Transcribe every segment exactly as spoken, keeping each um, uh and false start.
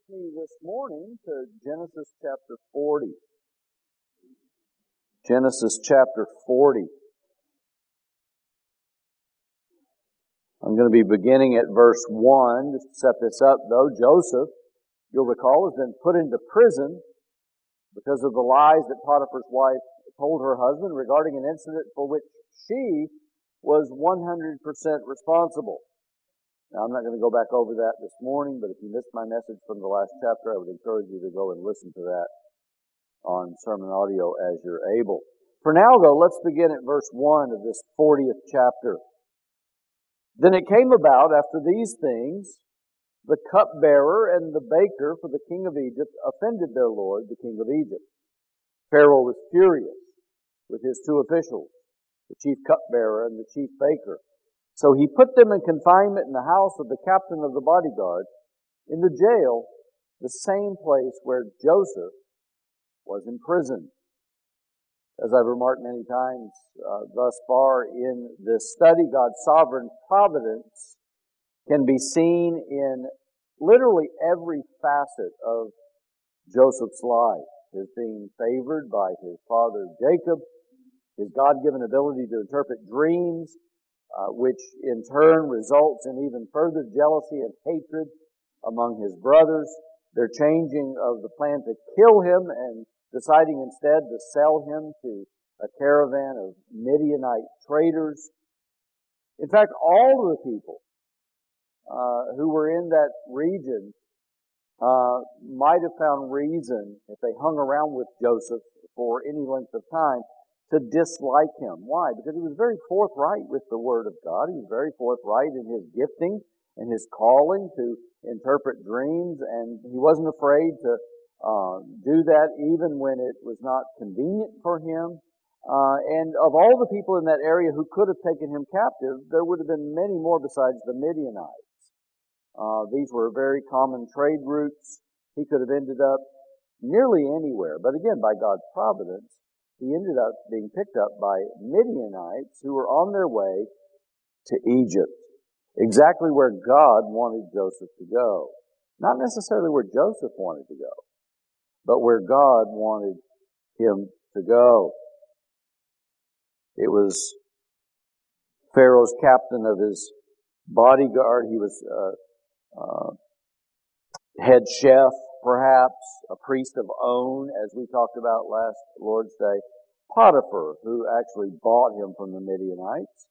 me this morning to Genesis chapter forty. Genesis chapter forty. I'm going to be beginning at verse one. Just to set this up, though, Joseph, you'll recall, has been put into prison because of the lies that Potiphar's wife told her husband regarding an incident for which she was one hundred percent responsible. Now, I'm not going to go back over that this morning, but if you missed my message from the last chapter, I would encourage you to go and listen to that on sermon audio as you're able. For now, though, let's begin at verse one of this fortieth chapter. Then it came about after these things, the cupbearer and the baker for the king of Egypt offended their lord, the king of Egypt. Pharaoh was furious with his two officials, the chief cupbearer and the chief baker. So he put them in confinement in the house of the captain of the bodyguard, in the jail, the same place where Joseph was imprisoned. As I've remarked many times uh, thus far in this study, God's sovereign providence can be seen in literally every facet of Joseph's life. His being favored by his father Jacob, his God-given ability to interpret dreams, Uh, which in turn results in even further jealousy and hatred among his brothers, their changing of the plan to kill him and deciding instead to sell him to a caravan of Midianite traders. In fact, all of the people uh, who were in that region uh, might have found reason, if they hung around with Joseph for any length of time, to dislike him. Why? Because he was very forthright with the Word of God. He was very forthright in his gifting and his calling to interpret dreams, and he wasn't afraid to uh, do that even when it was not convenient for him. Uh, and of all the people in that area who could have taken him captive, there would have been many more besides the Midianites. Uh, these were very common trade routes. He could have ended up nearly anywhere, but again, by God's providence, he ended up being picked up by Midianites who were on their way to Egypt, exactly where God wanted Joseph to go. Not necessarily where Joseph wanted to go, but where God wanted him to go. It was Pharaoh's captain of his bodyguard. He was uh, uh, head chef, perhaps, a priest of On, as we talked about last Lord's Day, Potiphar, who actually bought him from the Midianites.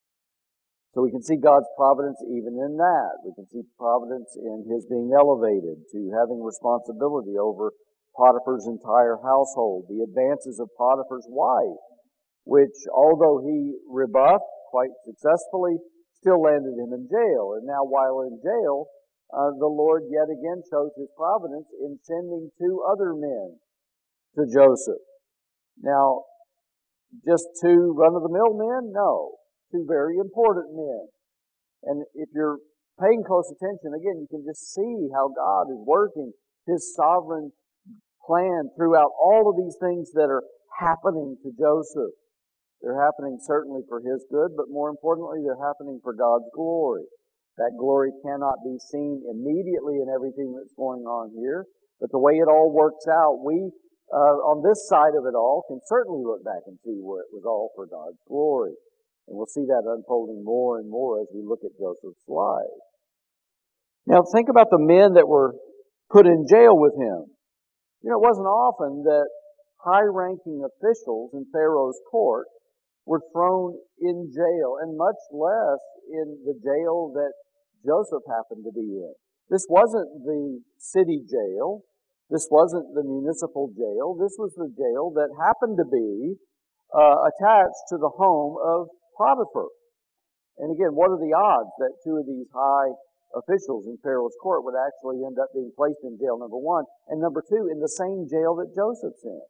So we can see God's providence even in that. We can see providence in his being elevated to having responsibility over Potiphar's entire household. The advances of Potiphar's wife, which, although he rebuffed quite successfully, still landed him in jail. And now while in jail, Uh, the Lord yet again shows his providence in sending two other men to Joseph. Now, just two run-of-the-mill men? No. Two very important men. And if you're paying close attention, again, you can just see how God is working his sovereign plan throughout all of these things that are happening to Joseph. They're happening certainly for his good, but more importantly, they're happening for God's glory. That glory cannot be seen immediately in everything that's going on here. But the way it all works out, we, uh, on this side of it all, can certainly look back and see where it was all for God's glory. And we'll see that unfolding more and more as we look at Joseph's life. Now think about the men that were put in jail with him. You know, it wasn't often that high-ranking officials in Pharaoh's court were thrown in jail, and much less in the jail that Joseph happened to be in. This wasn't the city jail. This wasn't the municipal jail. This was the jail that happened to be uh, attached to the home of Potiphar. And again, what are the odds that two of these high officials in Pharaoh's court would actually end up being placed in jail, number one, and number two, in the same jail that Joseph's in?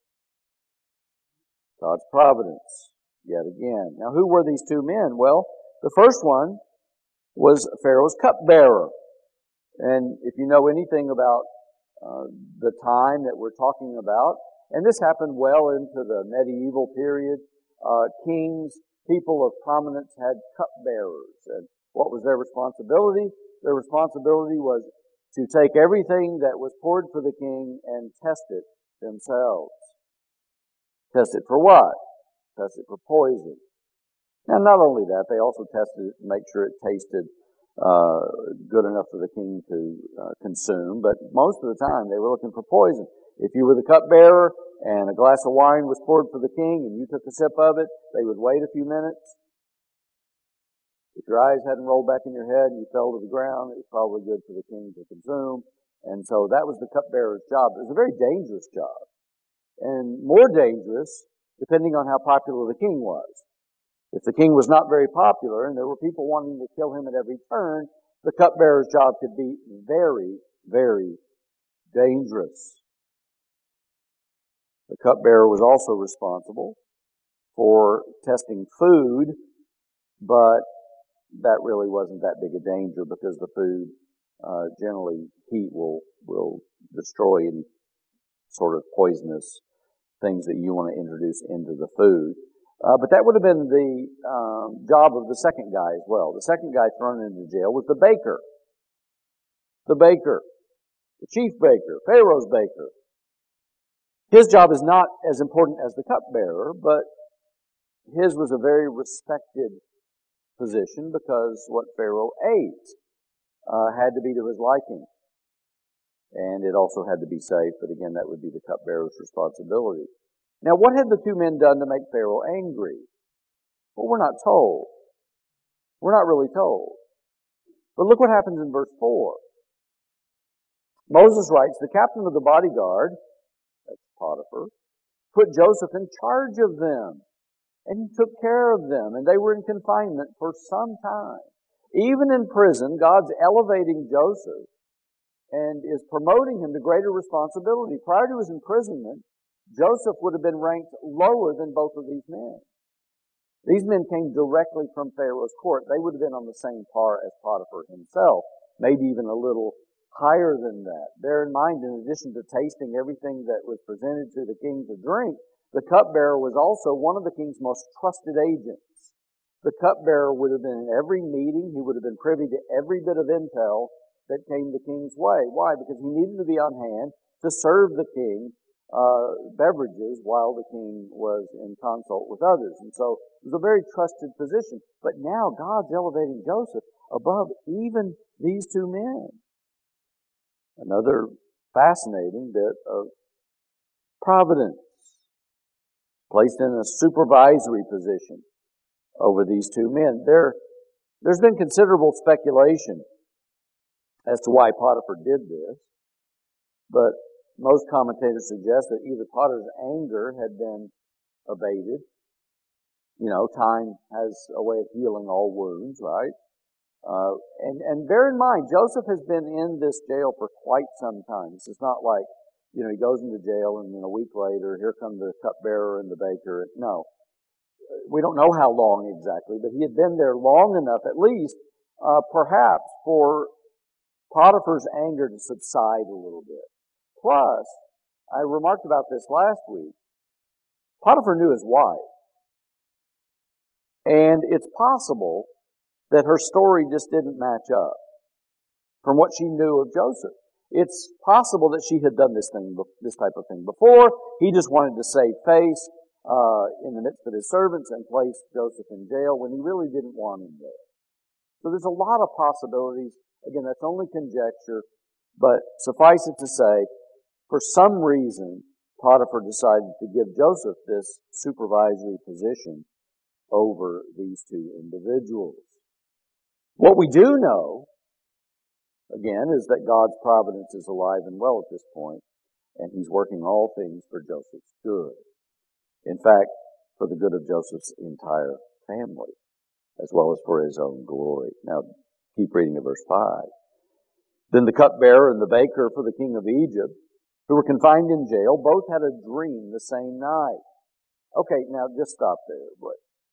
God's providence, yet again. Now, who were these two men? Well, the first one was Pharaoh's cupbearer. And if you know anything about uh, the time that we're talking about, and this happened well into the medieval period, uh, kings, people of prominence had cupbearers. And what was their responsibility? Their responsibility was to take everything that was poured for the king and test it themselves. Test it for what? Test it for poison. And not only that, they also tested it to make sure it tasted uh, good enough for the king to uh, consume. But most of the time, they were looking for poison. If you were the cupbearer and a glass of wine was poured for the king and you took a sip of it, they would wait a few minutes. If your eyes hadn't rolled back in your head and you fell to the ground, it was probably good for the king to consume. And so that was the cupbearer's job. It was a very dangerous job. And more dangerous depending on how popular the king was. If the king was not very popular and there were people wanting to kill him at every turn, the cupbearer's job could be very, very dangerous. The cupbearer was also responsible for testing food, but that really wasn't that big a danger because the food, uh, generally heat will, will destroy any sort of poisonous things that you want to introduce into the food. Uh, but that would have been the um, job of the second guy as well. The second guy thrown into jail was the baker. The baker. The chief baker. Pharaoh's baker. His job is not as important as the cupbearer, but his was a very respected position because what Pharaoh ate uh, had to be to his liking. And it also had to be safe, but again, that would be the cupbearer's responsibility. Now, what had the two men done to make Pharaoh angry? Well, we're not told. We're not really told. But look what happens in verse four. Moses writes, the captain of the bodyguard, that's Potiphar, put Joseph in charge of them. And he took care of them, and they were in confinement for some time. Even in prison, God's elevating Joseph and is promoting him to greater responsibility. Prior to his imprisonment, Joseph would have been ranked lower than both of these men. These men came directly from Pharaoh's court. They would have been on the same par as Potiphar himself, maybe even a little higher than that. Bear in mind, in addition to tasting everything that was presented to the king to drink, the cupbearer was also one of the king's most trusted agents. The cupbearer would have been in every meeting. He would have been privy to every bit of intel that came the king's way. Why? Because he needed to be on hand to serve the king uh, beverages while the king was in consult with others. And so it was a very trusted position. But now God's elevating Joseph above even these two men. Another fascinating bit of providence. Placed in a supervisory position over these two men. There, there's been considerable speculation as to why Potiphar did this, but most commentators suggest that either Potiphar's anger had been abated. You know, time has a way of healing all wounds, right? Uh, and, and bear in mind, Joseph has been in this jail for quite some time. This is not like, you know, he goes into jail and then a week later, here come the cupbearer and the baker. No. We don't know how long exactly, but he had been there long enough, at least, uh, perhaps, for Potiphar's anger to subside a little bit. Plus, I remarked about this last week, Potiphar knew his wife. And it's possible that her story just didn't match up from what she knew of Joseph. It's possible that she had done this thing, this type of thing before. He just wanted to save face uh, in the midst of his servants and place Joseph in jail when he really didn't want him there. So there's a lot of possibilities. Again, that's only conjecture, but suffice it to say, for some reason, Potiphar decided to give Joseph this supervisory position over these two individuals. What we do know, again, is that God's providence is alive and well at this point, and He's working all things for Joseph's good. In fact, for the good of Joseph's entire family, as well as for his own glory. Now, keep reading at verse five. Then the cupbearer and the baker for the king of Egypt, who were confined in jail, both had a dream the same night. Okay, now just stop there. But,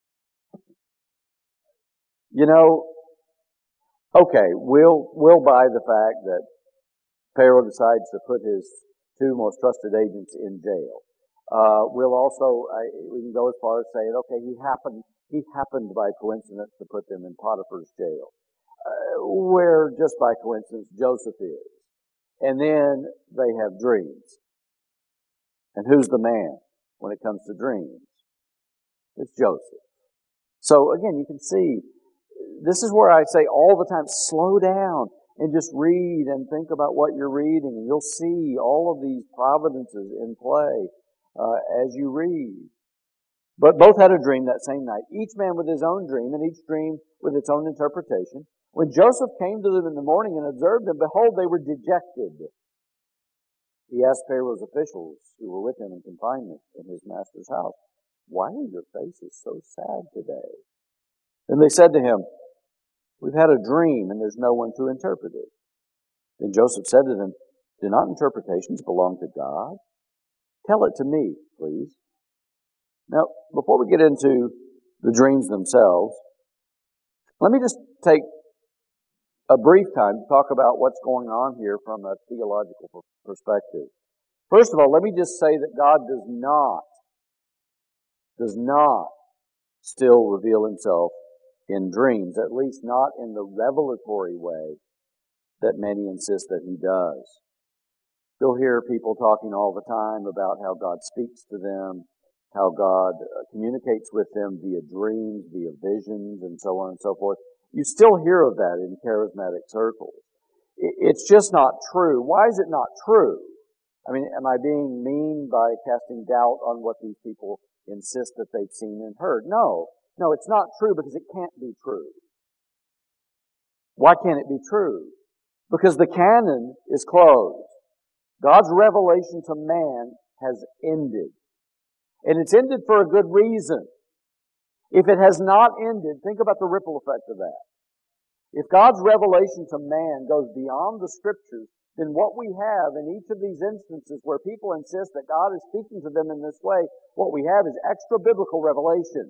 you know, okay, we'll, we'll buy the fact that Pharaoh decides to put his two most trusted agents in jail. Uh, we'll also, I, we can go as far as saying, okay, he happened, he happened by coincidence to put them in Potiphar's jail, uh, where just by coincidence Joseph is. And then they have dreams. And who's the man when it comes to dreams? It's Joseph. So again, you can see, this is where I say all the time, slow down and just read and think about what you're reading, and you'll see all of these providences in play uh, as you read. But both had a dream that same night, each man with his own dream, and each dream with its own interpretation. When Joseph came to them in the morning and observed them, behold, they were dejected. He asked Pharaoh's officials who were with him in confinement in his master's house, "Why are your faces so sad today?" Then they said to him, "We've had a dream, and there's no one to interpret it." Then Joseph said to them, "Do not interpretations belong to God? Tell it to me, please." Now, before we get into the dreams themselves, let me just take a brief time to talk about what's going on here from a theological perspective. First of all, let me just say that God does not, does not still reveal himself in dreams, at least not in the revelatory way that many insist that he does. You'll hear people talking all the time about how God speaks to them, how God communicates with them via dreams, via visions, and so on and so forth. You still hear of that in charismatic circles. It's just not true. Why is it not true? I mean, am I being mean by casting doubt on what these people insist that they've seen and heard? No. No, it's not true because it can't be true. Why can't it be true? Because the canon is closed. God's revelation to man has ended. And it's ended for a good reason. If it has not ended, think about the ripple effect of that. If God's revelation to man goes beyond the Scriptures, then what we have in each of these instances where people insist that God is speaking to them in this way, what we have is extra-biblical revelation.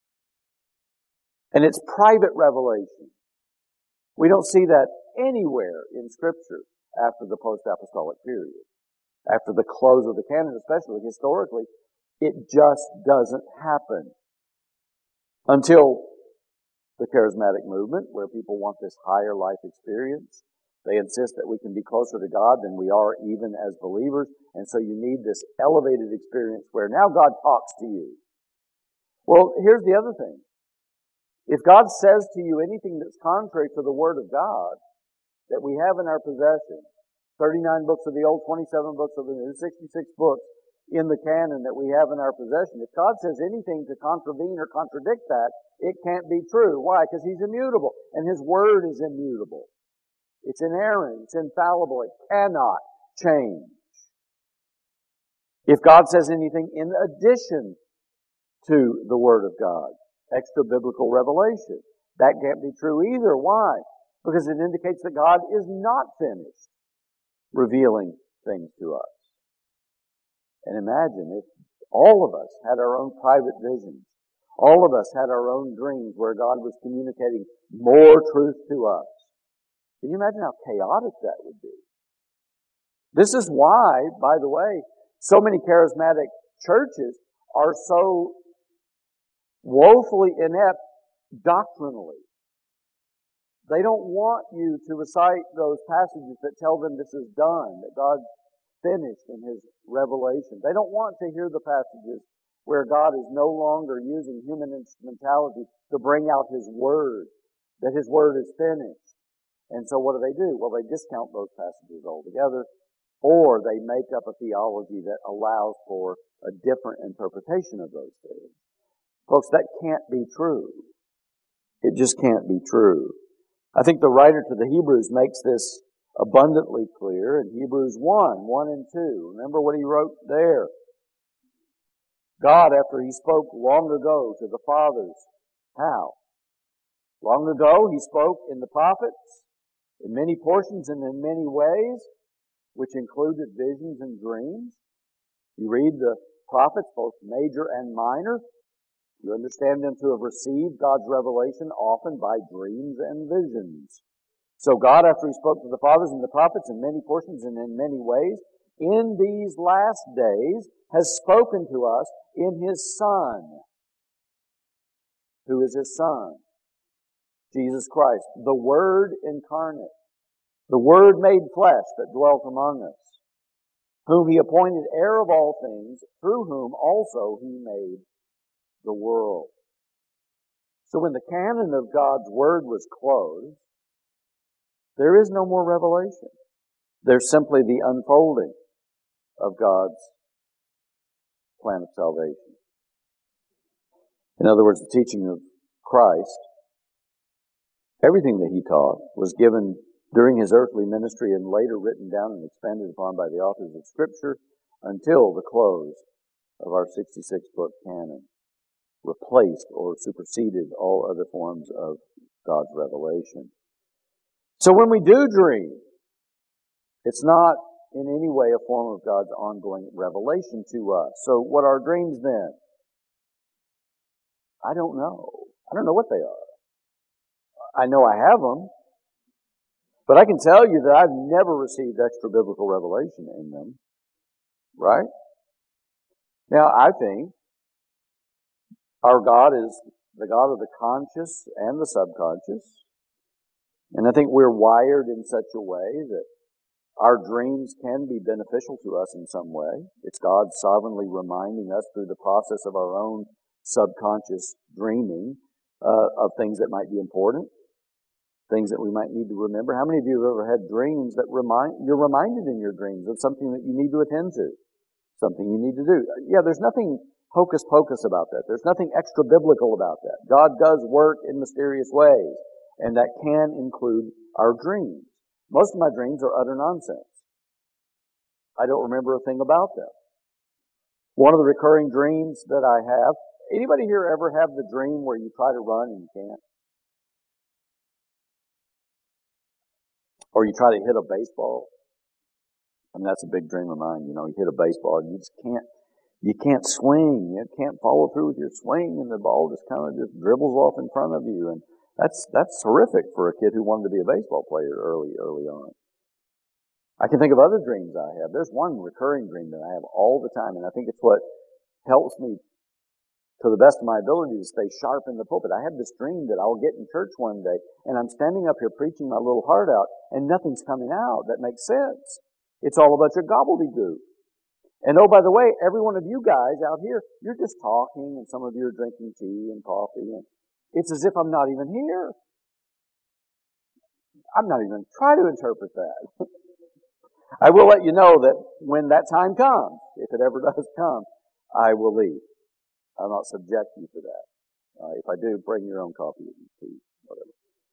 And it's private revelation. We don't see that anywhere in Scripture after the post-apostolic period. After the close of the canon, especially historically, it just doesn't happen. Until the charismatic movement, where people want this higher life experience. They insist that we can be closer to God than we are even as believers. And so you need this elevated experience where now God talks to you. Well, here's the other thing. If God says to you anything that's contrary to the Word of God that we have in our possession, thirty-nine books of the Old, twenty-seven books of the New, sixty-six books in the canon that we have in our possession, if God says anything to contravene or contradict that, it can't be true. Why? Because He's immutable, and His Word is immutable. It's inerrant, it's infallible, it cannot change. If God says anything in addition to the Word of God, extra biblical revelation, that can't be true either. Why? Because it indicates that God is not finished revealing things to us. And imagine if all of us had our own private visions, all of us had our own dreams where God was communicating more truth to us. Can you imagine how chaotic that would be? This is why, by the way, so many charismatic churches are so woefully inept doctrinally. They don't want you to recite those passages that tell them this is done, that God's finished in His revelation. They don't want to hear the passages where God is no longer using human instrumentality to bring out His Word, that His Word is finished. And so what do they do? Well, they discount those passages altogether, or they make up a theology that allows for a different interpretation of those things. Folks, that can't be true. It just can't be true. I think the writer to the Hebrews makes this abundantly clear in Hebrews one, one and two. Remember what he wrote there. God, after He spoke long ago to the fathers, how? Long ago He spoke in the prophets, in many portions and in many ways, which included visions and dreams. You read the prophets, both major and minor. You understand them to have received God's revelation often by dreams and visions. So God, after He spoke to the fathers and the prophets in many portions and in many ways, in these last days has spoken to us in His Son. Who is His Son? Jesus Christ, the Word incarnate. the Word made flesh that dwelt among us, whom He appointed heir of all things, through whom also He made the world. So when the canon of God's Word was closed, there is no more revelation. There's simply the unfolding of God's plan of salvation. In other words, the teaching of Christ, everything that He taught was given during His earthly ministry and later written down and expanded upon by the authors of Scripture until the close of our sixty-six book canon, replaced or superseded all other forms of God's revelation. So when we do dream, it's not in any way a form of God's ongoing revelation to us. So what are dreams then? I don't know. I don't know what they are. I know I have them, but I can tell you that I've never received extra biblical revelation in them. Right? Now, I think our God is the God of the conscious and the subconscious. And I think we're wired in such a way that our dreams can be beneficial to us in some way. It's God sovereignly reminding us through the process of our own subconscious dreaming uh, of things that might be important, things that we might need to remember. How many of you have ever had dreams that remind, you're reminded in your dreams of something that you need to attend to, something you need to do? Yeah, there's nothing hocus pocus about that. There's nothing extra biblical about that. God does work in mysterious ways, and that can include our dreams. Most of my dreams are utter nonsense. I don't remember a thing about them. One of the recurring dreams that I have, anybody here ever have the dream where you try to run and you can't? Or you try to hit a baseball? I mean, that's a big dream of mine. You know, you hit a baseball and you just can't, you can't swing. You can't follow through with your swing, and the ball just kind of just dribbles off in front of you. And That's that's horrific for a kid who wanted to be a baseball player early, early on. I can think of other dreams I have. There's one recurring dream that I have all the time, and I think it's what helps me to the best of my ability to stay sharp in the pulpit. I have this dream that I'll get in church one day, and I'm standing up here preaching my little heart out, and nothing's coming out that makes sense. It's all a bunch of gobbledygook. And oh, by the way, every one of you guys out here, you're just talking, and some of you are drinking tea and coffee, and it's as if I'm not even here. I'm not even trying to interpret that. I will let you know that when that time comes, if it ever does come, I will leave. I'll not subject you to that. Uh, if I do, bring your own coffee and tea, whatever.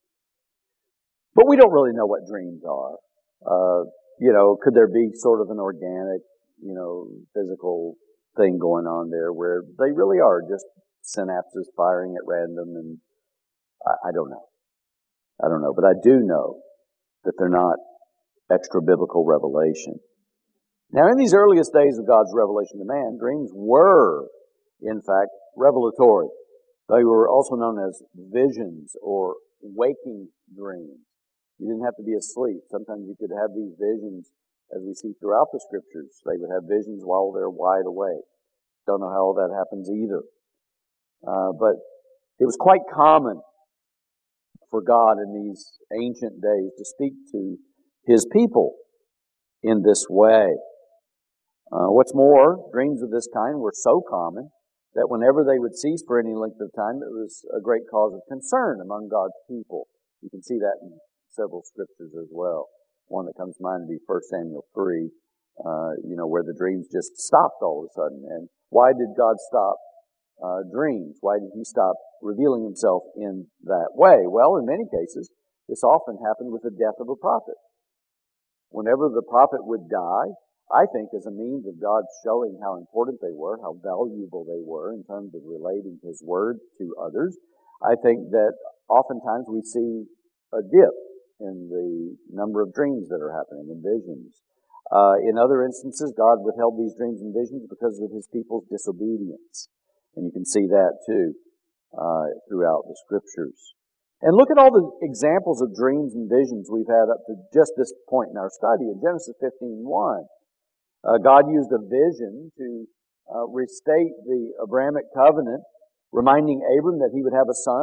But we don't really know what dreams are. Uh, you know, could there be sort of an organic, you know, physical thing going on there where they really are just synapses firing at random, and I, I don't know. I don't know, but I do know that they're not extra biblical revelation. Now, in these earliest days of God's revelation to man, dreams were, in fact, revelatory. They were also known as visions or waking dreams. You didn't have to be asleep. Sometimes you could have these visions, as we see throughout the Scriptures. They would have visions while they're wide awake. Don't know how that happens either. Uh, but it was quite common for God in these ancient days to speak to His people in this way. Uh, what's more, dreams of this kind were so common that whenever they would cease for any length of time, it was a great cause of concern among God's people. You can see that in several scriptures as well. One that comes to mind would be First Samuel three, uh, you know, where the dreams just stopped all of a sudden. And why did God stop uh, dreams? Why did He stop revealing Himself in that way? Well, in many cases, this often happened with the death of a prophet. Whenever the prophet would die, I think as a means of God showing how important they were, how valuable they were in terms of relating His word to others, I think that oftentimes we see a dip in the number of dreams that are happening and visions. Uh, in other instances, God withheld these dreams and visions because of His people's disobedience. And you can see that too uh, throughout the Scriptures. And look at all the examples of dreams and visions we've had up to just this point in our study. In Genesis fifteen one, uh, God used a vision to uh, restate the Abrahamic covenant, reminding Abram that he would have a son,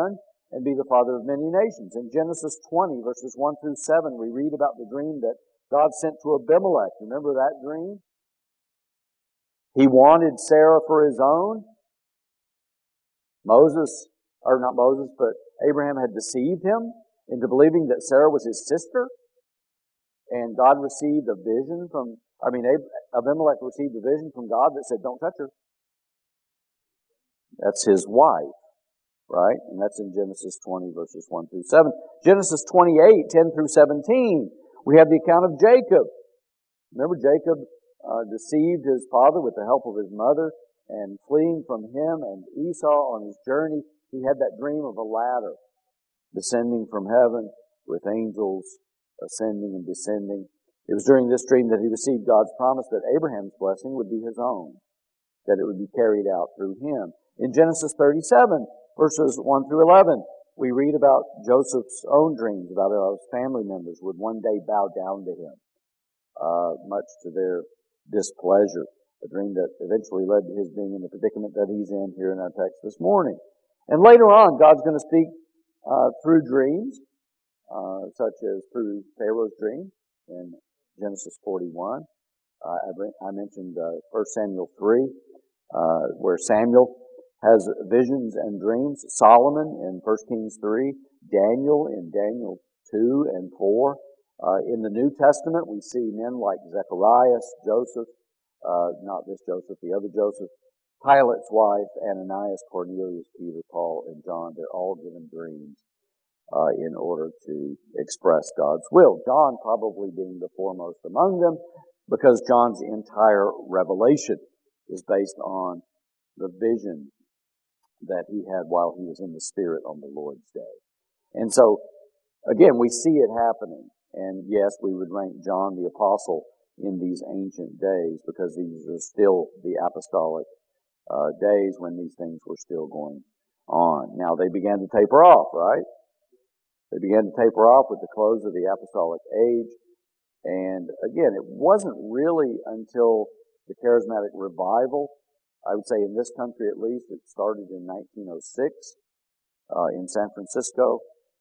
and be the father of many nations. In Genesis twenty, verses one through seven, we read about the dream that God sent to Abimelech. Remember that dream? He wanted Sarah for his own. Moses, or not Moses, but Abraham had deceived him into believing that Sarah was his sister. And God received a vision from, I mean, Abimelech received a vision from God that said, don't touch her. That's his wife, right? And that's in Genesis twenty, verses one through seven. Genesis twenty-eight, ten through seventeen, we have the account of Jacob. Remember, Jacob uh, deceived his father with the help of his mother, and fleeing from him and Esau on his journey, he had that dream of a ladder descending from heaven with angels ascending and descending. It was during this dream that he received God's promise that Abraham's blessing would be his own, that it would be carried out through him. In Genesis thirty-seven, verses one through eleven, we read about Joseph's own dreams, about how his family members would one day bow down to him, uh, much to their displeasure. A dream that eventually led to his being in the predicament that he's in here in our text this morning. And later on, God's going to speak uh, through dreams, uh, such as through Pharaoh's dream in Genesis forty-one. Uh, I, I mentioned uh, First Samuel three, uh, where Samuel has visions and dreams. Solomon in First Kings three. Daniel in Daniel two and four. Uh, in the New Testament, we see men like Zacharias, Joseph, Uh, not this Joseph, the other Joseph, Pilate's wife, Ananias, Cornelius, Peter, Paul, and John. They're all given dreams uh, in order to express God's will. John probably being the foremost among them, because John's entire revelation is based on the vision that he had while he was in the Spirit on the Lord's day. And so, again, we see it happening. And yes, we would rank John the Apostle in these ancient days, because these are still the apostolic uh, days when these things were still going on. Now, they began to taper off, right? They began to taper off with the close of the apostolic age. And again, it wasn't really until the charismatic revival, I would say in this country at least, it started in nineteen oh six uh, in San Francisco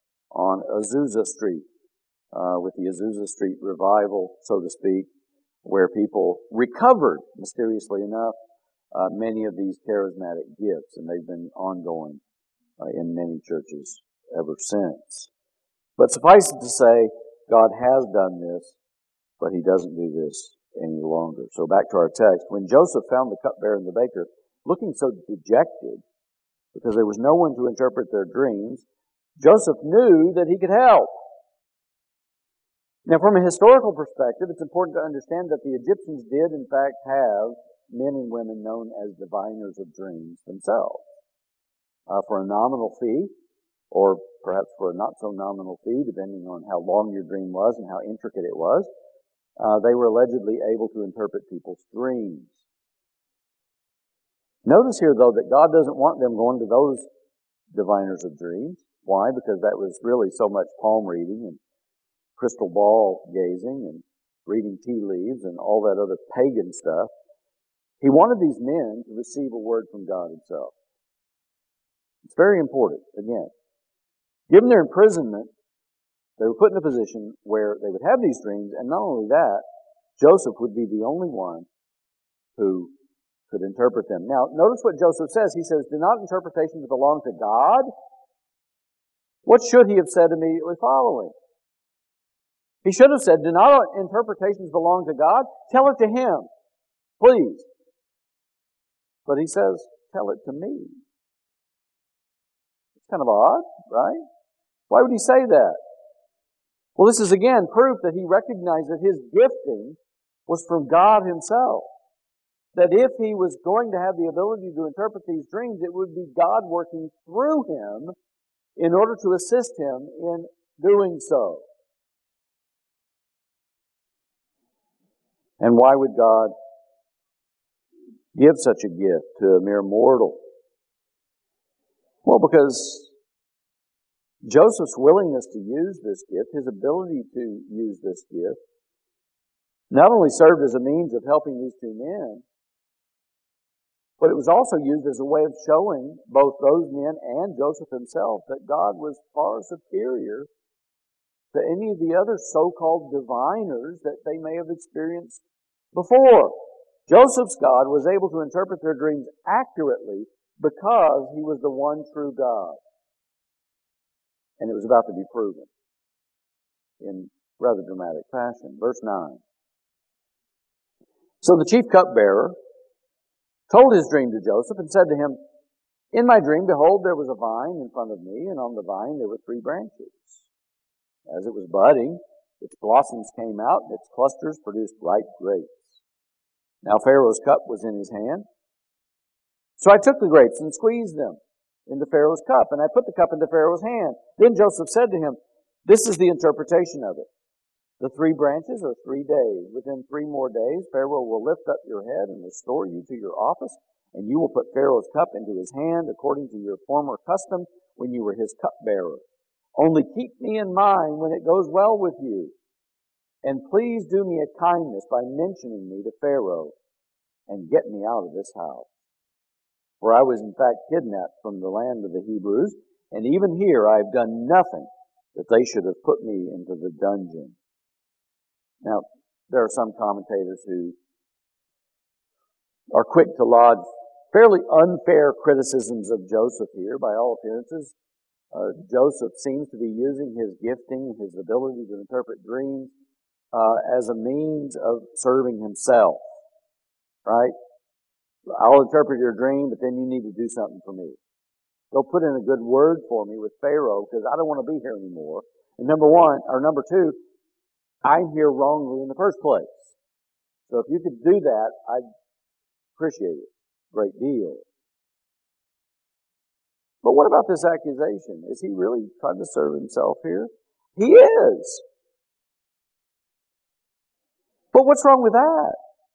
on Azusa Street, uh, with the Azusa Street revival, so to speak, where people recovered, mysteriously enough, uh, many of these charismatic gifts, and they've been ongoing uh, in many churches ever since. But suffice it to say, God has done this, but He doesn't do this any longer. So back to our text. When Joseph found the cupbearer and the baker looking so dejected because there was no one to interpret their dreams, Joseph knew that he could help. Now, from a historical perspective, it's important to understand that the Egyptians did, in fact, have men and women known as diviners of dreams themselves. Uh, for a nominal fee, or perhaps for a not so nominal fee, depending on how long your dream was and how intricate it was, uh, they were allegedly able to interpret people's dreams. Notice here, though, that God doesn't want them going to those diviners of dreams. Why? Because that was really so much palm reading and crystal ball gazing and reading tea leaves and all that other pagan stuff. He wanted these men to receive a word from God Himself. It's very important, again. Given their imprisonment, they were put in a position where they would have these dreams, and not only that, Joseph would be the only one who could interpret them. Now, notice what Joseph says. He says, "Do not interpretations belong to God?" What should he have said immediately following? He should have said, "Do not interpretations belong to God? Tell it to Him, please." But he says, "Tell it to me." It's kind of odd, right? Why would he say that? Well, this is again proof that he recognized that his gifting was from God Himself. That if he was going to have the ability to interpret these dreams, it would be God working through him in order to assist him in doing so. And why would God give such a gift to a mere mortal? Well, because Joseph's willingness to use this gift, his ability to use this gift, not only served as a means of helping these two men, But it was also used as a way of showing both those men and Joseph himself that God was far superior to any of the other so-called diviners that they may have experienced before. Joseph's God was able to interpret their dreams accurately because he was the one true God. And it was about to be proven in rather dramatic fashion. Verse nine. So the chief cupbearer told his dream to Joseph and said to him, "In my dream, behold, there was a vine in front of me, and on the vine there were three branches. As it was budding, its blossoms came out, and its clusters produced ripe grapes. Now Pharaoh's cup was in his hand. So I took the grapes and squeezed them into Pharaoh's cup, and I put the cup into Pharaoh's hand. Then Joseph said to him, this is the interpretation of it. The three branches are three days. Within three more days, Pharaoh will lift up your head and restore you to your office, and you will put Pharaoh's cup into his hand according to your former custom when you were his cupbearer. Only keep me in mind when it goes well with you. And please do me a kindness by mentioning me to Pharaoh and get me out of this house. For I was in fact kidnapped from the land of the Hebrews, and even here I have done nothing that they should have put me into the dungeon." Now, there are some commentators who are quick to lodge fairly unfair criticisms of Joseph here. By all appearances, uh, Joseph seems to be using his gifting, his ability to interpret dreams, uh, as a means of serving himself. Right? I'll interpret your dream, but then you need to do something for me. Go put in a good word for me with Pharaoh, because I don't want to be here anymore. And number one, or number two, I'm here wrongly in the first place. So if you could do that, I'd appreciate it a great deal. But what about this accusation? Is he really trying to serve himself here? He is. But what's wrong with that?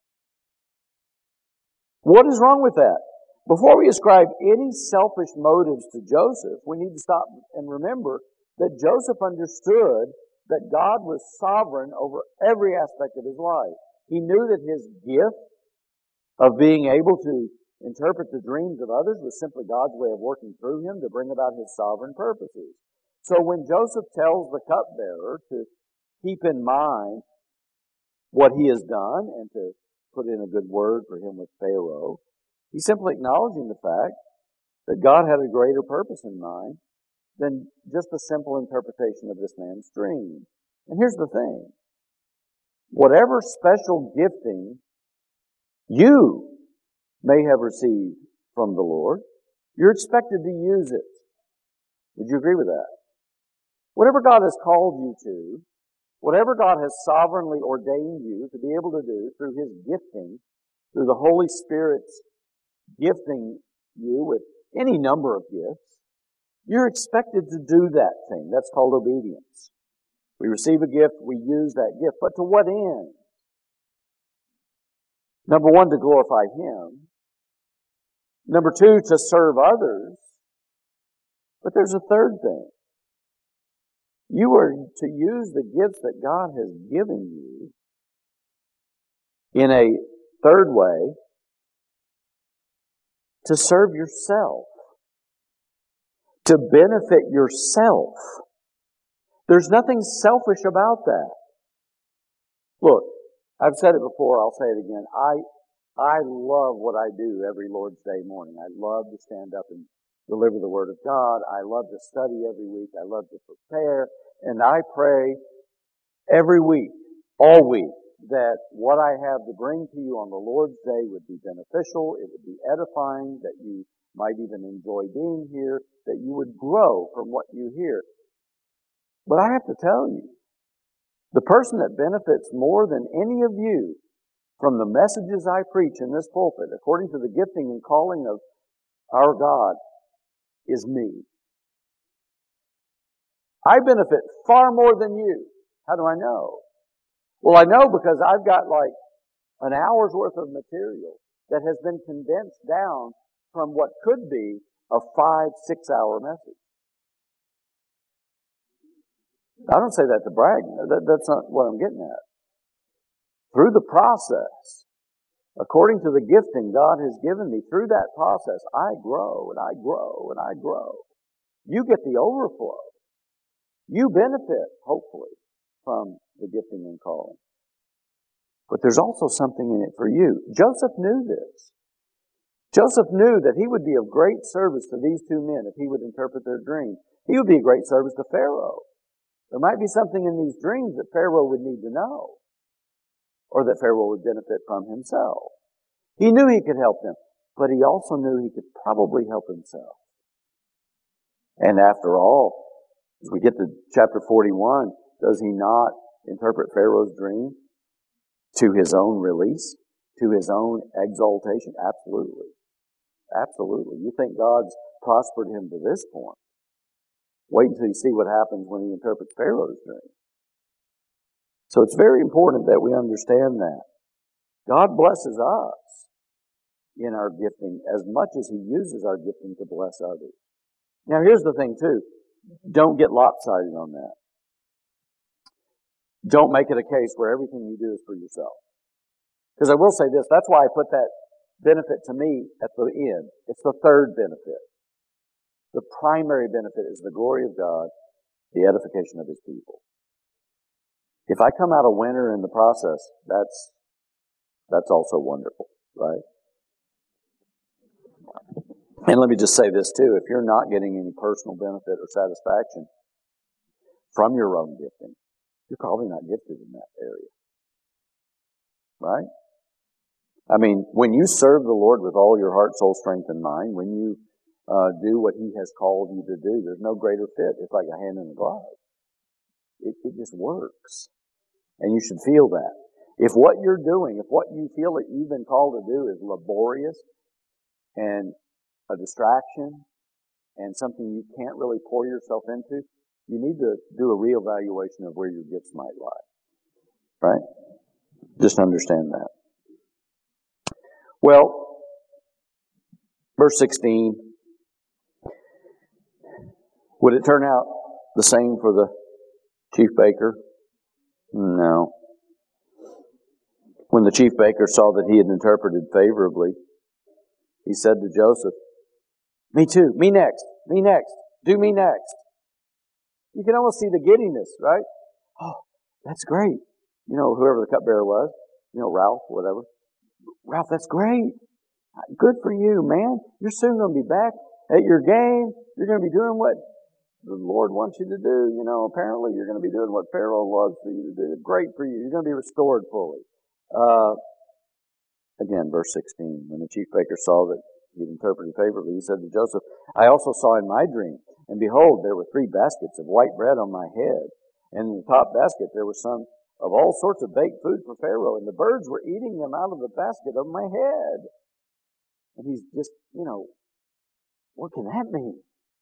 What is wrong with that? Before we ascribe any selfish motives to Joseph, we need to stop and remember that Joseph understood that God was sovereign over every aspect of his life. He knew that his gift of being able to interpret the dreams of others was simply God's way of working through him to bring about his sovereign purposes. So when Joseph tells the cupbearer to keep in mind what he has done and to put in a good word for him with Pharaoh, he's simply acknowledging the fact that God had a greater purpose in mind than just a simple interpretation of this man's dream. And here's the thing. Whatever special gifting you may have received from the Lord, you're expected to use it. Would you agree with that? Whatever God has called you to, whatever God has sovereignly ordained you to be able to do through His gifting, through the Holy Spirit's gifting you with any number of gifts, you're expected to do that thing. That's called obedience. We receive a gift, we use that gift. But to what end? Number one, to glorify Him. Number two, to serve others. But there's a third thing. You are to use the gifts that God has given you in a third way to serve yourself, to benefit yourself. There's nothing selfish about that. Look, I've said it before, I'll say it again. I I love what I do every Lord's Day morning. I love to stand up and deliver the Word of God. I love to study every week. I love to prepare. And I pray every week, all week, that what I have to bring to you on the Lord's Day would be beneficial, it would be edifying, that you might even enjoy being here, that you would grow from what you hear. But I have to tell you, the person that benefits more than any of you from the messages I preach in this pulpit, according to the gifting and calling of our God, is me. I benefit far more than you. How do I know? Well, I know because I've got like an hour's worth of material that has been condensed down from what could be a five, six hour message. I don't say that to brag. That, that's not what I'm getting at. Through the process, According to the gifting God has given me through that process, I grow and I grow and I grow. You get the overflow. You benefit, hopefully, from the gifting and calling. But there's also something in it for you. Joseph knew this. Joseph knew that he would be of great service to these two men if he would interpret their dreams. He would be a great service to Pharaoh. There might be something in these dreams that Pharaoh would need to know, or that Pharaoh would benefit from himself. He knew he could help them, but he also knew he could probably help himself. And after all, as we get to chapter forty-one, does he not interpret Pharaoh's dream to his own release, to his own exaltation? Absolutely. Absolutely. You think God's prospered him to this point. Wait until you see what happens when he interprets Pharaoh's dream. So it's very important that we understand that. God blesses us in our gifting as much as he uses our gifting to bless others. Now here's the thing too. Don't get lopsided on that. Don't make it a case where everything you do is for yourself. Because I will say this, that's why I put that benefit to me at the end. It's the third benefit. The primary benefit is the glory of God, the edification of his people. If I come out a winner in the process, that's that's also wonderful, right? And let me just say this too, if you're not getting any personal benefit or satisfaction from your own gifting, you're probably not gifted in that area. Right? I mean, when you serve the Lord with all your heart, soul, strength, and mind, when you uh, do what he has called you to do, there's no greater fit. It's like a hand in a glove. It, it just works. And you should feel that. If what you're doing, if what you feel that you've been called to do is laborious and a distraction and something you can't really pour yourself into, you need to do a reevaluation of where your gifts might lie. Right? Just understand that. Well, verse sixteen, would it turn out the same for the chief baker? No. When the chief baker saw that he had interpreted favorably, he said to Joseph, "Me too, me next, me next, do me next." You can almost see the giddiness, right? Oh, that's great. You know, whoever the cupbearer was, you know, Ralph, whatever. Ralph, that's great. Good for you, man. You're soon going to be back at your game. You're going to be doing what the Lord wants you to do. You know, apparently you're going to be doing what Pharaoh loves for you to do. Great for you. You're going to be restored fully. Uh, again, verse sixteen. When the chief baker saw that he had interpreted favorably, he said to Joseph, "I also saw in my dream, and behold, there were three baskets of white bread on my head. And in the top basket there was some of all sorts of baked food for Pharaoh, and the birds were eating them out of the basket of my head." And he's just, you know, what can that mean?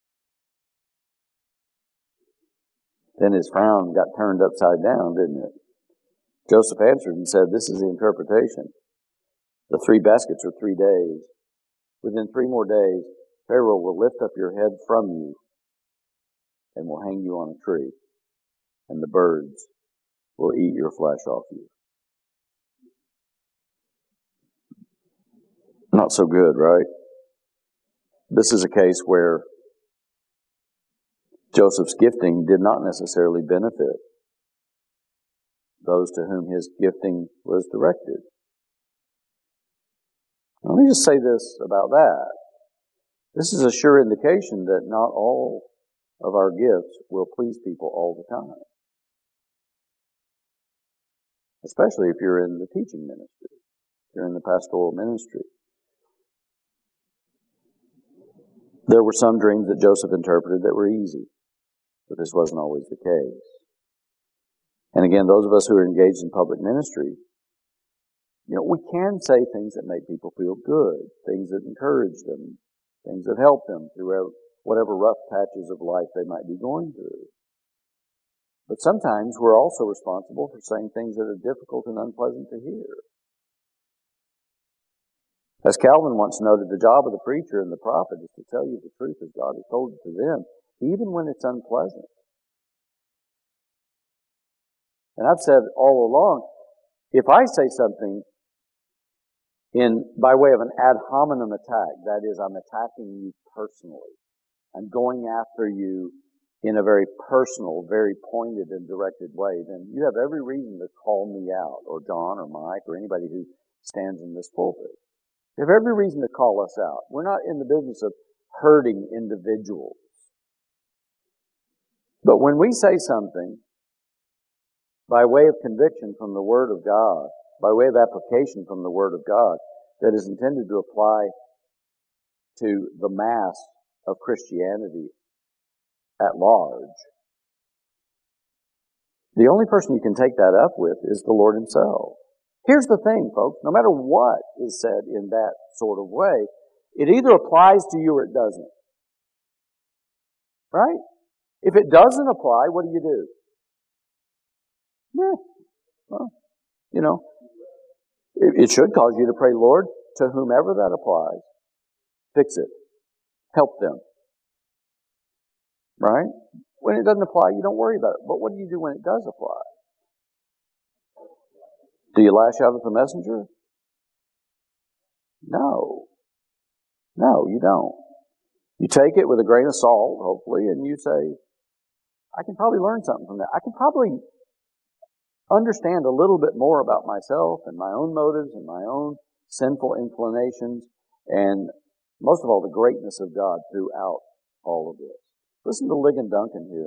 Then his frown got turned upside down, didn't it? Joseph answered and said, "This is the interpretation. The three baskets are three days. Within three more days, Pharaoh will lift up your head from you and will hang you on a tree, and the birds will eat your flesh off you." Not so good, right? This is a case where Joseph's gifting did not necessarily benefit those to whom his gifting was directed. Let me just say this about that. This is a sure indication that not all of our gifts will please people all the time. Especially if you're in the teaching ministry, if you're in the pastoral ministry. There were some dreams that Joseph interpreted that were easy, but this wasn't always the case. And again, those of us who are engaged in public ministry, you know, we can say things that make people feel good, things that encourage them, things that help them through whatever rough patches of life they might be going through. But sometimes we're also responsible for saying things that are difficult and unpleasant to hear. As Calvin once noted, the job of the preacher and the prophet is to tell you the truth as God has told it to them, even when it's unpleasant. And I've said all along, if I say something in by way of an ad hominem attack. That is, I'm attacking you personally. I'm going after you in a very personal, very pointed and directed way, then you have every reason to call me out, or John, or Mike, or anybody who stands in this pulpit. You have every reason to call us out. We're not in the business of hurting individuals. But when we say something by way of conviction from the Word of God, by way of application from the Word of God, that is intended to apply to the mass of Christianity at large, the only person you can take that up with is the Lord Himself. Here's the thing, folks. No matter what is said in that sort of way, it either applies to you or it doesn't. Right? If it doesn't apply, what do you do? Yeah. Well, you know, it, it should cause you to pray, Lord, to whomever that applies, fix it. Help them. Right? When it doesn't apply, you don't worry about it. But what do you do when it does apply? Do you lash out at the messenger? No. No, you don't. You take it with a grain of salt, hopefully, and you say, I can probably learn something from that. I can probably understand a little bit more about myself and my own motives and my own sinful inclinations and, most of all, the greatness of God throughout all of this. Listen to Ligon Duncan here.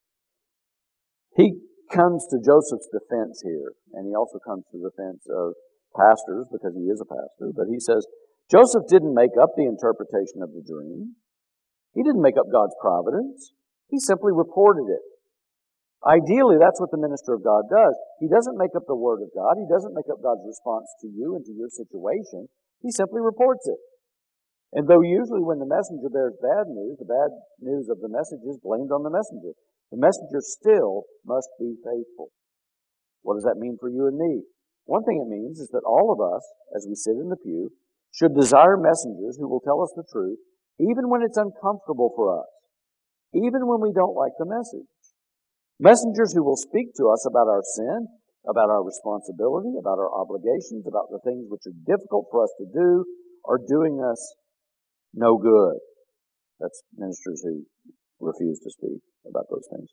He comes to Joseph's defense here, and he also comes to the defense of pastors, because he is a pastor, but he says, Joseph didn't make up the interpretation of the dream. He didn't make up God's providence. He simply reported it. Ideally, that's what the minister of God does. He doesn't make up the Word of God. He doesn't make up God's response to you and to your situation. He simply reports it. And though usually when the messenger bears bad news, the bad news of the message is blamed on the messenger. The messenger still must be faithful. What does that mean for you and me? One thing it means is that all of us, as we sit in the pew, should desire messengers who will tell us the truth, even when it's uncomfortable for us, even when we don't like the message. Messengers who will speak to us about our sin, about our responsibility, about our obligations, about the things which are difficult for us to do, are doing us no good. That's ministers who refuse to speak about those things.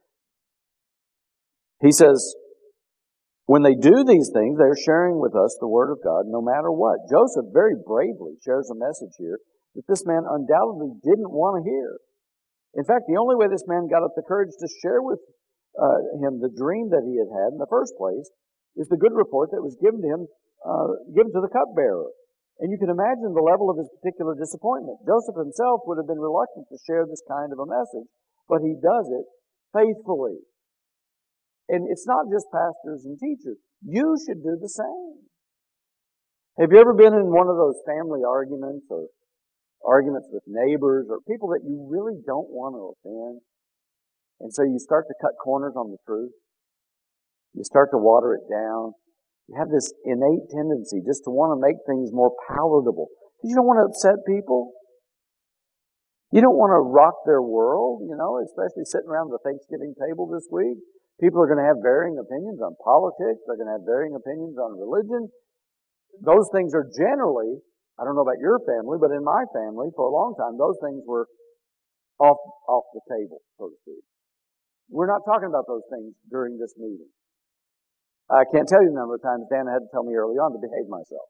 He says, when they do these things, they're sharing with us the Word of God no matter what. Joseph very bravely shares a message here that this man undoubtedly didn't want to hear. In fact, the only way this man got up the courage to share with uh, him the dream that he had had in the first place is the good report that was given to him, uh, given to the cupbearer. And you can imagine the level of his particular disappointment. Joseph himself would have been reluctant to share this kind of a message, but he does it faithfully. And it's not just pastors and teachers. You should do the same. Have you ever been in one of those family arguments or arguments with neighbors or people that you really don't want to offend? And so you start to cut corners on the truth. You start to water it down. You have this innate tendency just to want to make things more palatable. You don't want to upset people. You don't want to rock their world, you know, especially sitting around the Thanksgiving table this week. People are going to have varying opinions on politics. They're going to have varying opinions on religion. Those things are generally, I don't know about your family, but in my family, for a long time, those things were off, off the table, so to speak. We're not talking about those things during this meeting. I can't tell you the number of times Dan had to tell me early on to behave myself.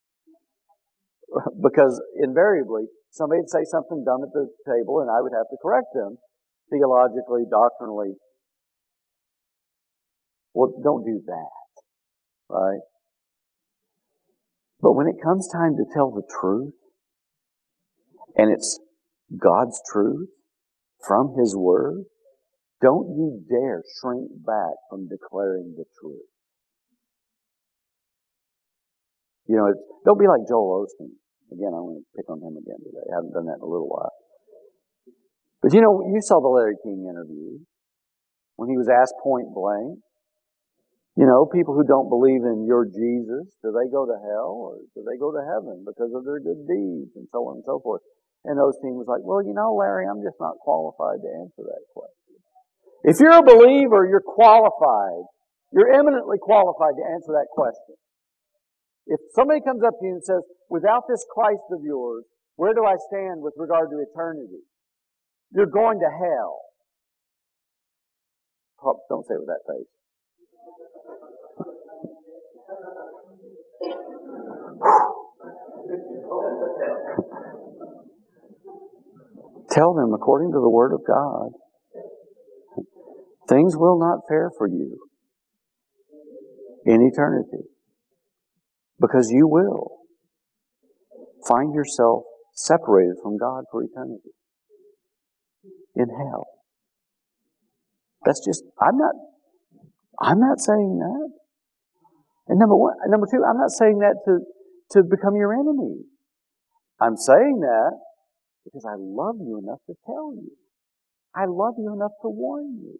Because invariably, somebody would say something dumb at the table and I would have to correct them theologically, doctrinally. Well, don't do that, right? But when it comes time to tell the truth, and it's God's truth from His Word, don't you dare shrink back from declaring the truth. You know, it's, don't be like Joel Osteen. Again, I'm going to pick on him again today. I haven't done that in a little while. But you know, you saw the Larry King interview when he was asked point blank, you know, people who don't believe in your Jesus, do they go to hell or do they go to heaven because of their good deeds and so on and so forth? And Osteen was like, well, you know, Larry, I'm just not qualified to answer that question. If you're a believer, you're qualified. You're eminently qualified to answer that question. If somebody comes up to you and says, without this Christ of yours, where do I stand with regard to eternity? You're going to hell. Don't say it with that face. Tell them, according to the Word of God, things will not fare for you in eternity. Because you will find yourself separated from God for eternity. In hell. That's just, I'm not, I'm not saying that. And number one, number two, I'm not saying that to, to become your enemy. I'm saying that because I love you enough to tell you. I love you enough to warn you.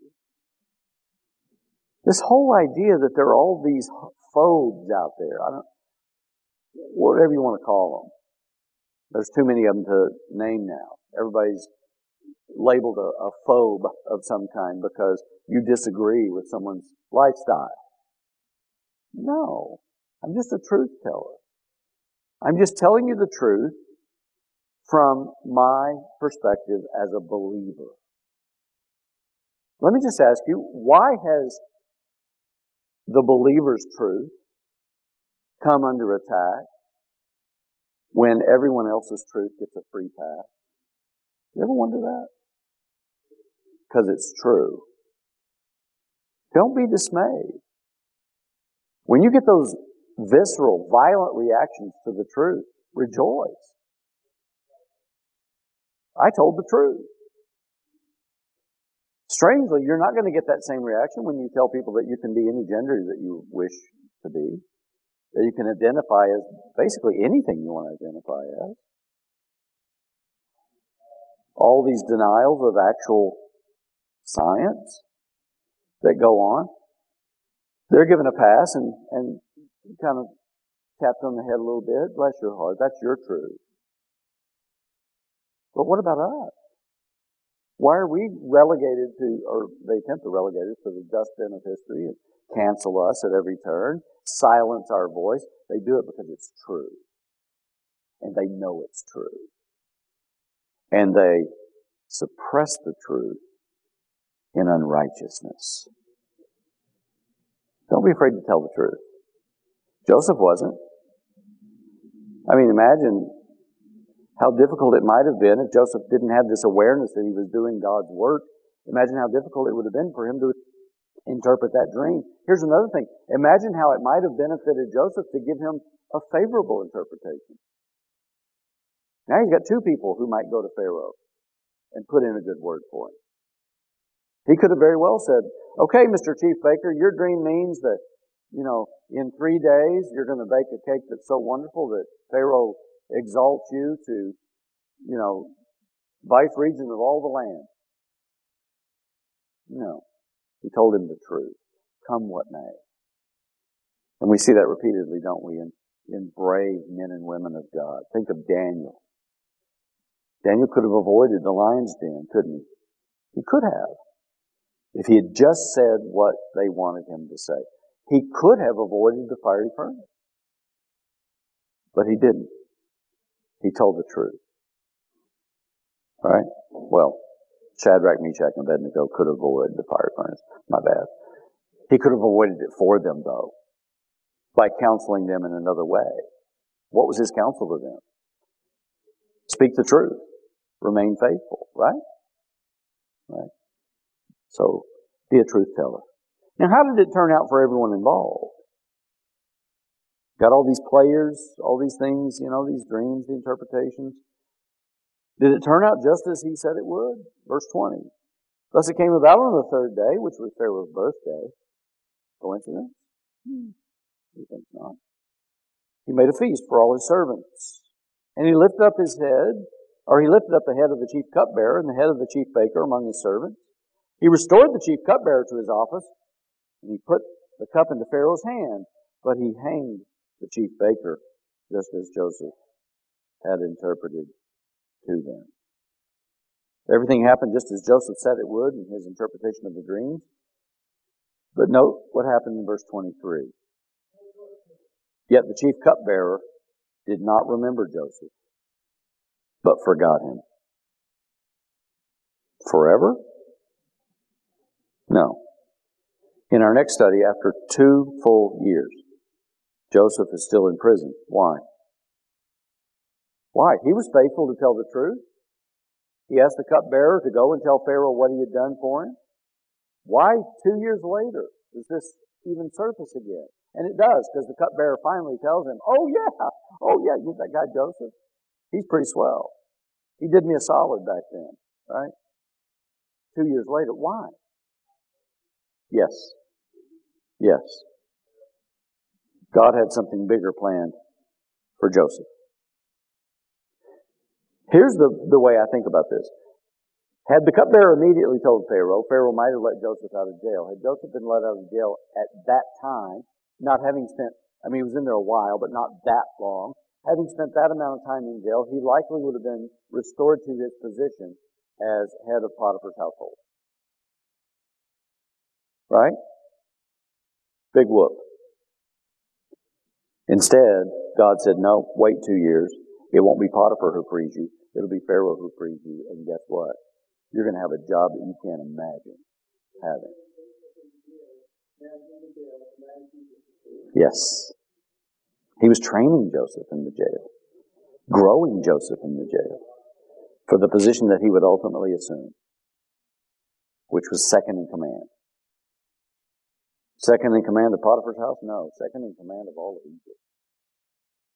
This whole idea that there are all these phobes out there, I don't, whatever you want to call them. There's too many of them to name now. Everybody's labeled a, a phobe of some kind because you disagree with someone's lifestyle. No, I'm just a truth teller. I'm just telling you the truth from my perspective as a believer. Let me just ask you, why has the believer's truth come under attack when everyone else's truth gets a free pass? You ever wonder that? Because it's true. Don't be dismayed. When you get those visceral, violent reactions to the truth, rejoice. I told the truth. Strangely, you're not going to get that same reaction when you tell people that you can be any gender that you wish to be. That you can identify as basically anything you want to identify as. All these denials of actual science that go on, they're given a pass and, and kind of tapped on the head a little bit. Bless your heart. That's your truth. But what about us? Why are we relegated to, or they attempt to relegate us to the dustbin of history and cancel us at every turn, silence our voice? They do it because it's true. And they know it's true. And they suppress the truth in unrighteousness. Don't be afraid to tell the truth. Joseph wasn't. I mean, imagine how difficult it might have been if Joseph didn't have this awareness that he was doing God's work. Imagine how difficult it would have been for him to interpret that dream. Here's another thing. Imagine how it might have benefited Joseph to give him a favorable interpretation. Now he's got two people who might go to Pharaoh and put in a good word for him. He could have very well said, okay, Mister Chief Baker, your dream means that, you know, in three days you're going to bake a cake that's so wonderful that Pharaoh exalts you to, you know, vice regent of all the land. No. He told him the truth. Come what may. And we see that repeatedly, don't we, in, in brave men and women of God. Think of Daniel. Daniel could have avoided the lion's den, couldn't he? He could have. If he had just said what they wanted him to say. He could have avoided the fiery furnace. But he didn't. He told the truth. All right? Well, Shadrach, Meshach, and Abednego could avoid the fiery furnace. My bad. He could have avoided it for them, though, by counseling them in another way. What was his counsel to them? Speak the truth. Remain faithful, right? Right. So, be a truth teller. Now, how did it turn out for everyone involved? Got all these players, all these things, you know, these dreams, the interpretations. Did it turn out just as he said it would? Verse twenty. Thus it came about on the third day, which was Pharaoh's birthday. Coincidence? Hmm. He thinks not. He made a feast for all his servants. And he lifted up his head, or he lifted up the head of the chief cupbearer and the head of the chief baker among his servants. He restored the chief cupbearer to his office, and he put the cup into Pharaoh's hand, but he hanged the chief baker, just as Joseph had interpreted to them. Everything happened just as Joseph said it would in his interpretation of the dreams. But note what happened in verse twenty-three. Yet the chief cupbearer did not remember Joseph, but forgot him. Forever? No. In our next study, after two full years, Joseph is still in prison. Why? Why? He was faithful to tell the truth. He asked the cupbearer to go and tell Pharaoh what he had done for him. Why two years later does this even surface again? And it does, because the cupbearer finally tells him, oh yeah, oh yeah, you that guy Joseph? He's pretty swell. He did me a solid back then, right? Two years later, why? Yes. Yes. God had something bigger planned for Joseph. Here's the, the way I think about this. Had the cupbearer immediately told Pharaoh, Pharaoh might have let Joseph out of jail. Had Joseph been let out of jail at that time, not having spent, I mean, he was in there a while, but not that long, having spent that amount of time in jail, he likely would have been restored to his position as head of Potiphar's household. Right? Big whoop. Instead, God said, no, wait two years. It won't be Potiphar who frees you. It'll be Pharaoh who frees you. And guess what? You're going to have a job that you can't imagine having. Yes. He was training Joseph in the jail. Growing Joseph in the jail. For the position that he would ultimately assume. Which was second in command. Second in command of Potiphar's house? No. Second in command of all of Egypt.